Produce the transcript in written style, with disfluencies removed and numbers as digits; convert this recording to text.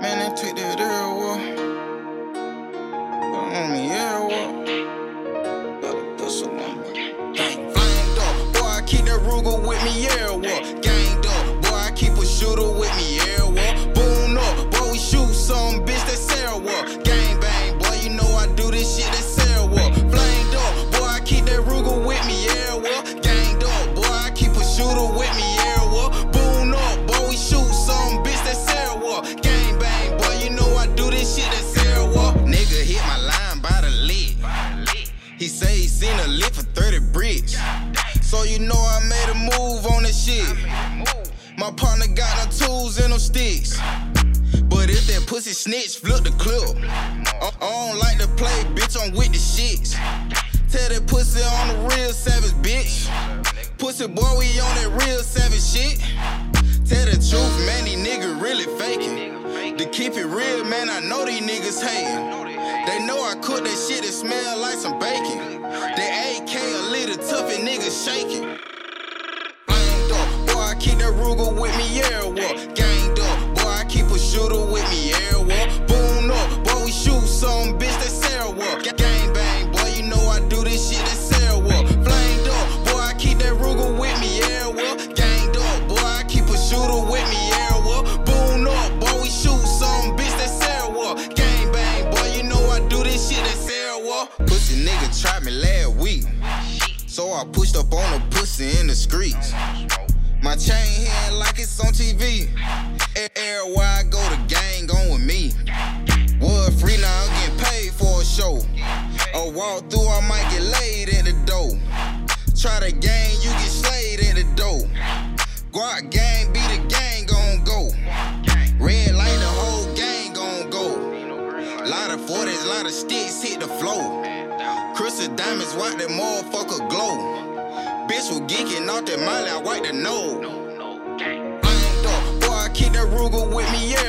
Man, they took that air walk. Put on me air walk. Got a pistol on me. Gang flamed up. Boy, I keep that Ruger with me air walk. Ganged up. Boy, I keep a shooter with me air walk. Boom up. Boy, we shoot some bitch that's air walk. Gang bang. Boy, you know I do this shit that's air walk. Flamed up. Boy, I keep that Ruger with me air walk. Ganged up. Boy, I keep a shooter with me air walk. Boom up. Boy, we shoot some bitch that's air walk. Gang bang. Boy, you know I do this shit that's air walk. Nigga hit my line by the lid. He say he seen a lick for 30 bricks. So you know I made a move on that shit. My partner got them tools and them sticks. But if that pussy snitch, flip the clip. I don't like to play, bitch, I'm with the shits. Tell that pussy on the real savage, bitch. Pussy boy, we on that real savage shit. Tell the truth, man, these niggas really faking. To keep it real, man, I know these niggas hating. They know I cook that shit that smell like some bacon. That AK a little tough and niggas shaking. Flamed up, boy, I keep that Ruger with me air walk. Ganged up, boy, I keep a shooter with me air walk. Boom up, boy, we shoot some bitch that's air walk. Gang bang, boy, you know I do this shit that's air walk. Flamed up, boy, I keep that Ruger with me air walk. Ganged up, boy, I keep a shooter with me air walk. Boom up, boy, we shoot some bitch that's air walk. Gang bang, boy, you know I do this shit that's air walk. Pussy nigga tried me last week, so I pushed up on a pussy in the streets. My chain here like it's on TV. Everywhere I go, the gang on with me. Wood free now, I'm getting paid for a show. A walk through, I might get laid at the door. Try the gang, you get slayed at the door. Guap gang, be the gang gon' go. Red light, the whole gang gon' go. Lot of 40s, lot of sticks hit the floor. Crystal diamonds, watch that motherfucker glow. Bitch was geeking off that molly, I wipe the nose. Flamed up, boy, I keep that Ruger with me